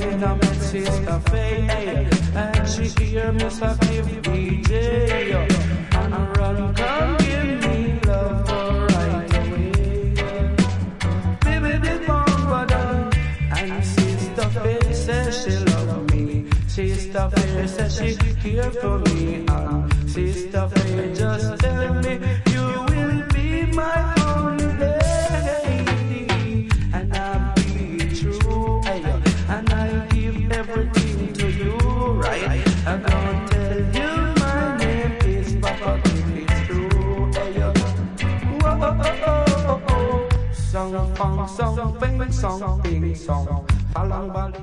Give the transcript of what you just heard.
then I met Sister Faye, and she hear me so give DJ, and run come give me love for right away. Baby, the bumper and Sister Faye says she love me. Sister Faye says she care for me, and Sister Faye just tell me you will be my only lady, and I'll be true, and I give everything to you, right? I'm gonna tell you my name is Papa if it's true, whoa, song, funk, song, bing, song, bing, song, balang, balang.